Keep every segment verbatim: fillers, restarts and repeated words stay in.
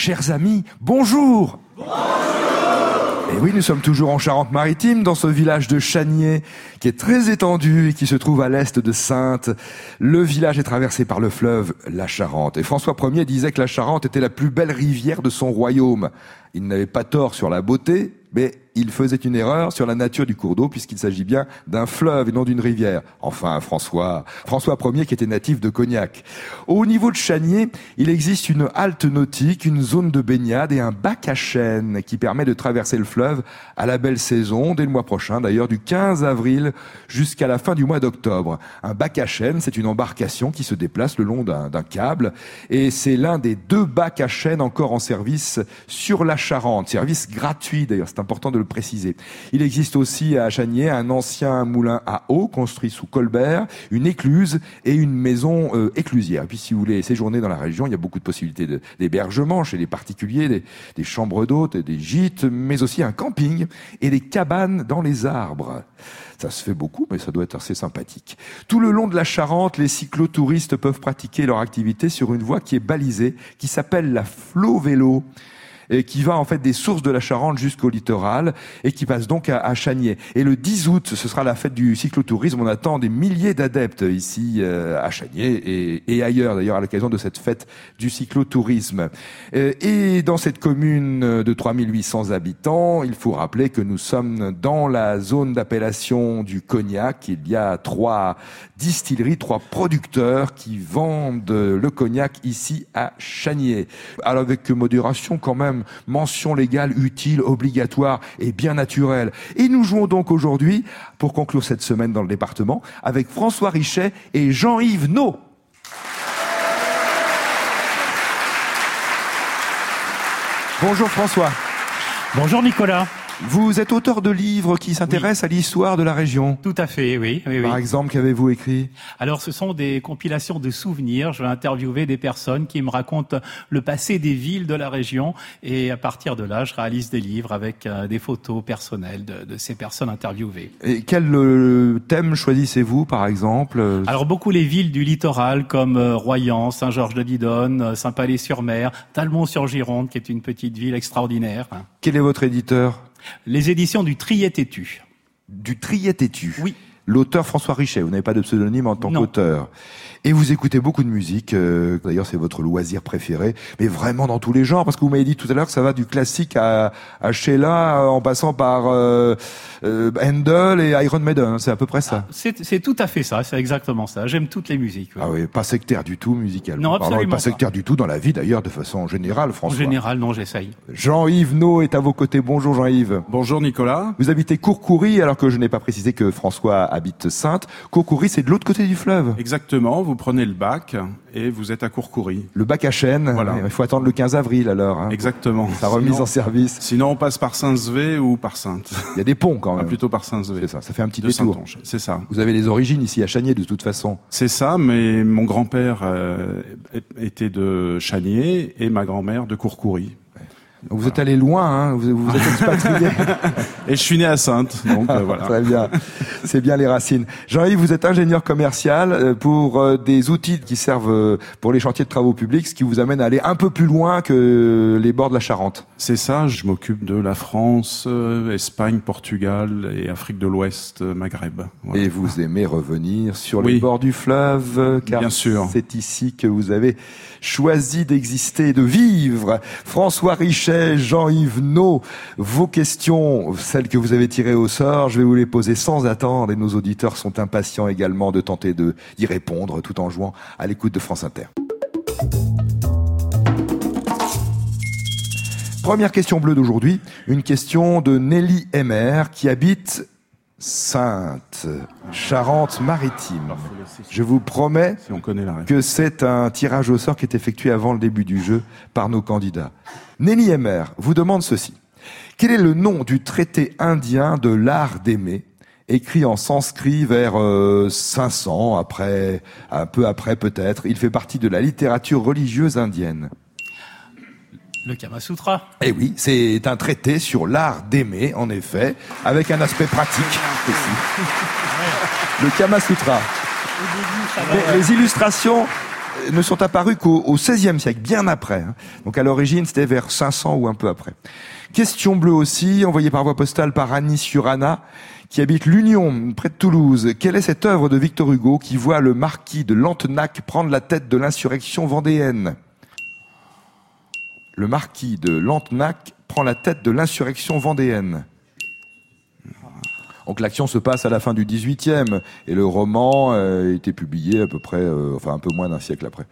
Chers amis, bonjour. Bonjour. Et oui, nous sommes toujours en Charente-Maritime, dans ce village de Chaniers, qui est très étendu et qui se trouve à l'est de Saintes. Le village est traversé par le fleuve la Charente. Et François Ier disait que la Charente était la plus belle rivière de son royaume. Il n'avait pas tort sur la beauté, mais il faisait une erreur sur la nature du cours d'eau, puisqu'il s'agit bien d'un fleuve et non d'une rivière. Enfin, François, François Ier qui était natif de Cognac. Au niveau de Chaniers, il existe une halte nautique, une zone de baignade et un bac à chêne qui permet de traverser le fleuve à la belle saison, dès le mois prochain d'ailleurs, du quinze avril jusqu'à la fin du mois d'octobre. Un bac à chêne, c'est une embarcation qui se déplace le long d'un, d'un câble, et c'est l'un des deux bacs à chêne encore en service sur la Charente. Service gratuit d'ailleurs, c'est important de le préciser. Il existe aussi à Chaniers un ancien moulin à eau construit sous Colbert, une écluse et une maison euh, éclusière. Et puis si vous voulez séjourner dans la région, il y a beaucoup de possibilités de, d'hébergement chez les particuliers, des, des chambres d'hôtes, des gîtes, mais aussi un camping et des cabanes dans les arbres. Ça se fait beaucoup, mais ça doit être assez sympathique. Tout le long de la Charente, les cyclotouristes peuvent pratiquer leur activité sur une voie qui est balisée, qui s'appelle la Flo Vélo, et qui va en fait des sources de la Charente jusqu'au littoral et qui passe donc à, à Chaniers. Et le dix août, ce sera la fête du cyclotourisme. On attend des milliers d'adeptes ici euh, à Chaniers et, et ailleurs d'ailleurs à l'occasion de cette fête du cyclotourisme. Euh, et dans cette commune de trois mille huit cents habitants, il faut rappeler que nous sommes dans la zone d'appellation du Cognac. Il y a trois distilleries, trois producteurs qui vendent le cognac ici à Chaniers. Alors avec modération quand même, mention légale utile, obligatoire et bien naturelle. Et nous jouons donc aujourd'hui, pour conclure cette semaine dans le département, avec François Richet et Jean-Yves Naud. Bonjour François. Bonjour Nicolas. Vous êtes auteur de livres qui s'intéressent oui. à l'histoire de la région. Tout à fait, oui. oui Par oui. exemple, qu'avez-vous écrit ? Alors, ce sont des compilations de souvenirs. Je vais interviewer des personnes qui me racontent le passé des villes de la région. Et à partir de là, je réalise des livres avec euh, des photos personnelles de, de ces personnes interviewées. Et quel euh, thème choisissez-vous, par exemple ? Alors, beaucoup les villes du littoral, comme euh, Royan, Saint-Georges-de-Didonne, euh, Saint-Palais-sur-Mer, Talmont-sur-Gironde, qui est une petite ville extraordinaire. Quel est votre éditeur ? Les éditions du Triet-Tétu. Du Triet-Tétu. Oui. L'auteur François Richet, vous n'avez pas de pseudonyme en tant non. qu'auteur. Et vous écoutez beaucoup de musique, euh, d'ailleurs c'est votre loisir préféré, mais vraiment dans tous les genres, parce que vous m'avez dit tout à l'heure que ça va du classique à, à Sheila, en passant par euh, euh, Handel et Iron Maiden, c'est à peu près ça. Ah, c'est, c'est tout à fait ça, c'est exactement ça, j'aime toutes les musiques. Oui. Ah oui, pas sectaire du tout musicalement. Non, absolument Pardon, pas. Pas sectaire du tout dans la vie d'ailleurs, de façon générale, François. En général, non, j'essaye. Jean-Yves Naud est à vos côtés, bonjour Jean-Yves. Bonjour Nicolas. Vous habitez Courcoury, alors que je n'ai pas précisé que François habite Saintes. Courcoury, c'est de l'autre côté du fleuve. Exactement, vous prenez le bac et vous êtes à Courcoury. Le bac à chêne, voilà. Il faut attendre le quinze avril alors. Hein, exactement. Sa remise sinon, en service. Sinon on passe par Saint-Sevé ou par Saintes. Il y a des ponts quand même. Ah, plutôt par Saint-Sevé. C'est ça, ça fait un petit de détour. Saint-Onge, c'est ça. Vous avez les origines ici à Chaniers de toute façon. C'est ça, mais mon grand-père euh, était de Chaniers et ma grand-mère de Courcoury. Vous voilà. êtes allé loin, hein, vous vous êtes expatrié. Et je suis né à Saintes, donc euh, voilà. Très bien, c'est bien les racines. Jean-Yves, vous êtes ingénieur commercial pour euh, des outils qui servent euh, pour les chantiers de travaux publics, ce qui vous amène à aller un peu plus loin que les bords de la Charente. C'est ça, je m'occupe de la France, euh, Espagne, Portugal et Afrique de l'Ouest, euh, Maghreb. Voilà. Et vous aimez revenir sur oui. les bords du fleuve, car bien sûr. C'est ici que vous avez choisi d'exister et de vivre. François Richet, Jean-Yves Naud, vos questions, celles que vous avez tirées au sort, je vais vous les poser sans attendre et nos auditeurs sont impatients également de tenter de, d'y répondre tout en jouant à l'écoute de France Inter. Première question bleue d'aujourd'hui, une question de Nelly Emmer qui habite Saintes, Charente-Maritime. Je vous promets si on connaît la que c'est un tirage au sort qui est effectué avant le début du jeu par nos candidats. Nelly Emmer vous demande ceci. Quel est le nom du traité indien de l'art d'aimer, écrit en sanskrit vers euh, cinq cents, après, un peu après peut-être. Il fait partie de la littérature religieuse indienne. Le Kama Sutra. Eh oui, c'est un traité sur l'art d'aimer, en effet, avec un aspect pratique aussi. Le Kama Sutra. Les, les illustrations ne sont apparus qu'au au seizième siècle, bien après. Hein. Donc à l'origine, c'était vers cinq cents ou un peu après. Question bleue aussi, envoyée par voie postale par Annie Surana, qui habite l'Union, près de Toulouse. Quelle est cette œuvre de Victor Hugo qui voit le marquis de Lantenac prendre la tête de l'insurrection vendéenne? Le marquis de Lantenac prend la tête de l'insurrection vendéenne. Donc l'action se passe à la fin du dix-huitième et le roman euh, a été publié à peu près, euh, enfin un peu moins d'un siècle après.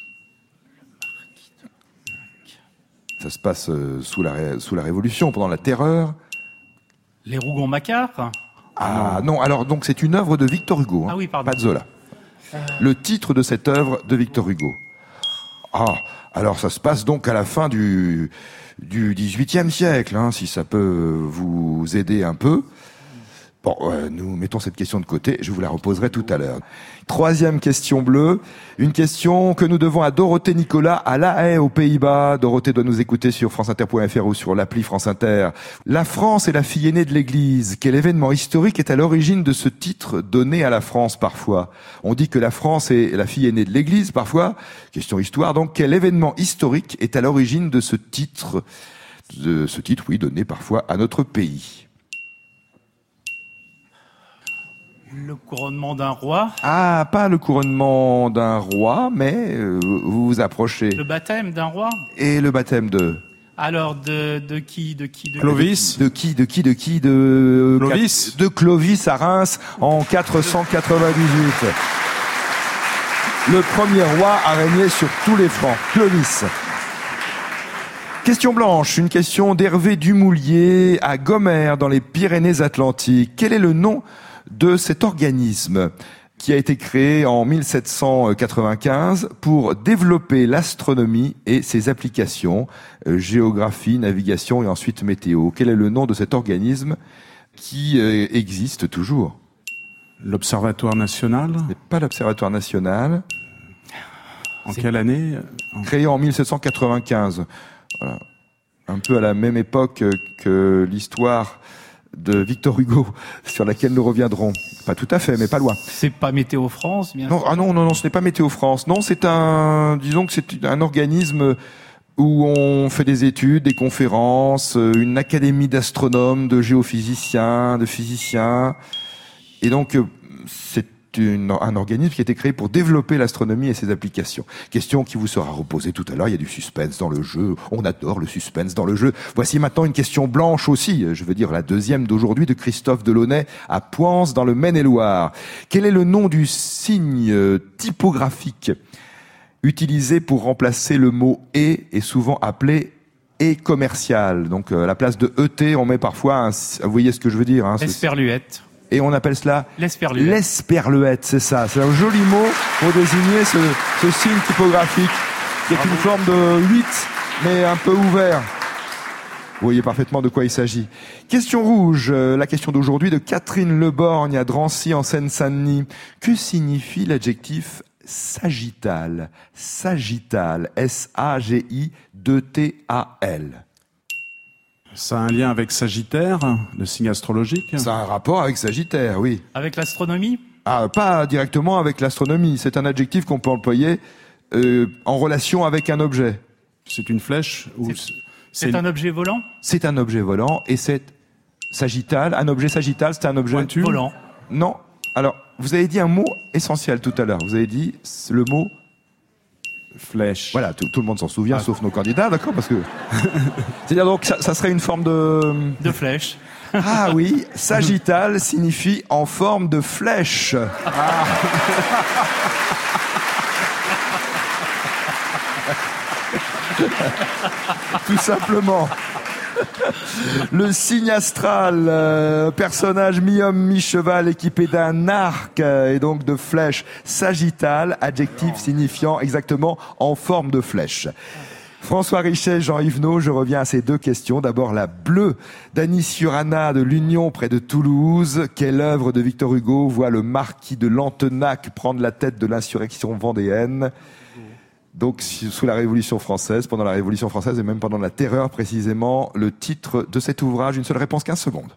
Ça se passe euh, sous la ré- sous la Révolution, pendant la Terreur. Les Rougon-Macquart. Ah non. non, alors donc c'est une œuvre de Victor Hugo, hein, ah oui, pardon. pas de Zola. Euh... Le titre de cette œuvre de Victor Hugo. Ah, alors ça se passe donc à la fin du du dix-huitième siècle, hein, si ça peut vous aider un peu. Bon, euh, nous mettons cette question de côté, je vous la reposerai tout à l'heure. Troisième question bleue, une question que nous devons à Dorothée Nicolas à La Haye, aux Pays-Bas. Dorothée doit nous écouter sur franceinter point f r ou sur l'appli France Inter. La France est la fille aînée de l'Église. Quel événement historique est à l'origine de ce titre donné à la France parfois? On dit que la France est la fille aînée de l'Église parfois. Question histoire, donc quel événement historique est à l'origine de ce titre, de ce titre, oui, donné parfois à notre pays? Le couronnement d'un roi. Ah, pas le couronnement d'un roi, mais euh, vous vous approchez. Le baptême d'un roi. Et le baptême de? Alors, de, de qui, de qui, de Clovis. De qui, de qui, de qui, de Clovis. De Clovis à Reims en quatre cent quatre-vingt-dix-huit. Le premier roi a régné sur tous les Francs. Clovis. Question blanche, une question d'Hervé Dumoulier à Gomère dans les Pyrénées-Atlantiques. Quel est le nom de cet organisme qui a été créé en mille sept cent quatre-vingt-quinze pour développer l'astronomie et ses applications, euh, géographie, navigation et ensuite météo? Quel est le nom de cet organisme qui euh, existe toujours? L'Observatoire national. Ce n'est pas l'Observatoire national. En quelle année? Créé en mille sept cent quatre-vingt-quinze. Voilà. Un peu à la même époque que l'histoire de Victor Hugo, sur laquelle nous reviendrons. Pas tout à fait, mais pas loin. C'est pas Météo France, bien non, sûr. Ah non, non, non, ce n'est pas Météo France. Non, c'est un, disons que c'est un organisme où on fait des études, des conférences, une académie d'astronomes, de géophysiciens, de physiciens. Et donc, c'est Une, un organisme qui a été créé pour développer l'astronomie et ses applications. Question qui vous sera reposée tout à l'heure. Il y a du suspense dans le jeu. On adore le suspense dans le jeu. Voici maintenant une question blanche aussi. Je veux dire la deuxième d'aujourd'hui de Christophe Delaunay à Poins dans le Maine-et-Loire. Quel est le nom du signe typographique utilisé pour remplacer le mot « et » et souvent appelé « et commercial ». Donc à la place de « E T », on met parfois un... Vous voyez ce que je veux dire, hein, Esperluette. Et on appelle cela l'esperluette. L'esperluette, c'est ça. C'est un joli mot pour désigner ce, ce signe typographique qui est Bravo. Une forme de huit, mais un peu ouvert. Vous voyez parfaitement de quoi il s'agit. Question rouge, euh, la question d'aujourd'hui de Catherine Leborgne à Drancy en Seine-Saint-Denis. Que signifie l'adjectif sagittal? Sagittal, S A G I deux T A L. Ça a un lien avec Sagittaire, le signe astrologique? Ça a un rapport avec Sagittaire, oui. Avec l'astronomie? Ah, pas directement avec l'astronomie. C'est un adjectif qu'on peut employer euh, en relation avec un objet. C'est une flèche ou C'est, c'est une... un objet volant? C'est un objet volant et c'est sagittal. Un objet sagittal, c'est un objet pointu. Volant. Non. Alors, vous avez dit un mot essentiel tout à l'heure. Vous avez dit le mot flèche. Voilà, tout, tout le monde s'en souvient, ah. sauf nos candidats, d'accord, parce que c'est-à-dire donc ça, ça serait une forme de de flèche. Ah oui, sagittal signifie en forme de flèche. Ah. Tout simplement. Le signe astral, euh, personnage mi-homme, mi-cheval équipé d'un arc euh, et donc de flèche sagittale, adjectif signifiant exactement en forme de flèche. François Richet, Jean Yvenot, je reviens à ces deux questions. D'abord la bleue d'Annie Surana de l'Union près de Toulouse. Quelle œuvre de Victor Hugo voit le marquis de Lantenac prendre la tête de l'insurrection vendéenne ? Donc, sous la Révolution française, pendant la Révolution française et même pendant la Terreur, précisément, le titre de cet ouvrage, une seule réponse, quinze secondes.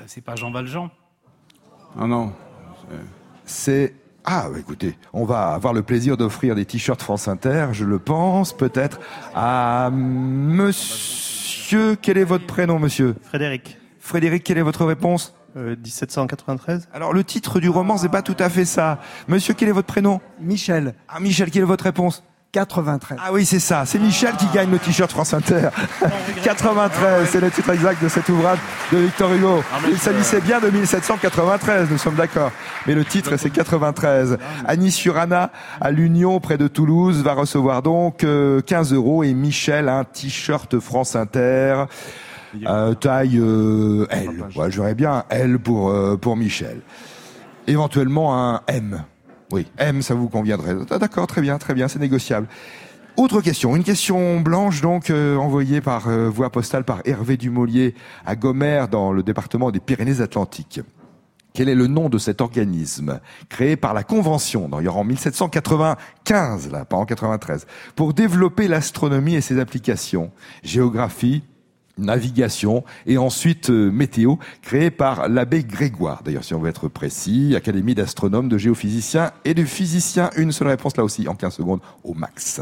c'est pas Jean Valjean. Ah non. C'est... Ah, bah écoutez, on va avoir le plaisir d'offrir des t-shirts France Inter, je le pense, peut-être à monsieur... Quel est votre prénom, monsieur ? Frédéric. Frédéric, quelle est votre réponse ? euh, dix-sept cent quatre-vingt-treize. Alors, le titre du roman, c'est pas tout à fait ça. Monsieur, quel est votre prénom ? Michel. Ah, Michel, quelle est votre réponse ? quatre-vingt-treize. Ah oui, c'est ça. C'est Michel qui gagne le t-shirt France Inter. quatre-vingt-treize, c'est le titre exact de cet ouvrage de Victor Hugo. Il s'agissait bien de mille sept cent quatre-vingt-treize, nous sommes d'accord. Mais le titre, c'est quatre-vingt-treize. Annie-sur-Anna, à l'Union, près de Toulouse, va recevoir donc euh, quinze euros et Michel, un t-shirt France Inter, euh, taille euh, L. Ouais, j'aurais bien un L pour, euh, pour Michel. Éventuellement un M. Oui, M, ça vous conviendrait. Ah, d'accord, très bien, très bien, c'est négociable. Autre question, une question blanche donc euh, envoyée par euh, voie postale par Hervé Dumolier à Gomère dans le département des Pyrénées-Atlantiques. Quel est le nom de cet organisme créé par la Convention, d'ailleurs en mille sept cent quatre-vingt-quinze, là, pas en quatre-vingt-treize, pour développer l'astronomie et ses applications, géographie, navigation et ensuite euh, météo, créé par l'abbé Grégoire. D'ailleurs, si on veut être précis, Académie d'astronomes, de géophysiciens et de physiciens. Une seule réponse là aussi, en quinze secondes au max.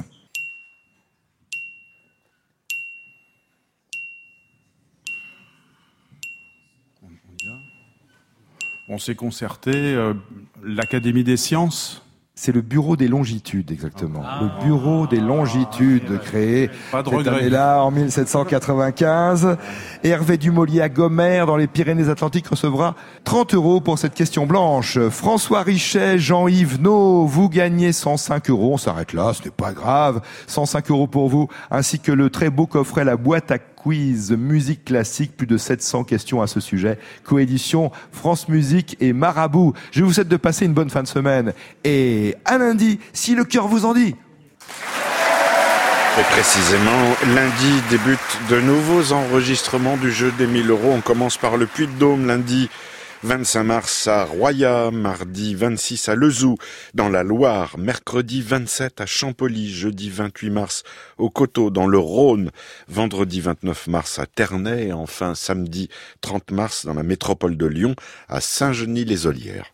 On s'est concerté, euh, l'Académie des sciences. C'est le Bureau des longitudes, exactement. Ah. Le Bureau des longitudes, ah, créé pas de cette regret. année-là, en mille sept cent quatre-vingt-quinze. Hervé Dumolier à Gomère, dans les Pyrénées-Atlantiques, recevra trente euros pour cette question blanche. François Richet, Jean-Yves No, vous gagnez cent cinq euros. On s'arrête là, ce n'est pas grave. cent cinq euros pour vous, ainsi que le très beau coffret, la boîte à quiz musique classique, plus de sept cents questions à ce sujet. Coédition France Musique et Marabout. Je vous souhaite de passer une bonne fin de semaine. Et à lundi, si le cœur vous en dit. Et précisément, lundi débutent de nouveaux enregistrements du jeu des mille euros. On commence par le Puy-de-Dôme lundi vingt-cinq mars à Roya, mardi vingt-six à Lezoux, dans la Loire, mercredi vingt-sept à Champoly, jeudi vingt-huit mars au Coteau, dans le Rhône, vendredi vingt-neuf mars à Ternay et enfin samedi trente mars dans la métropole de Lyon, à Saint-Genis-les-Olières.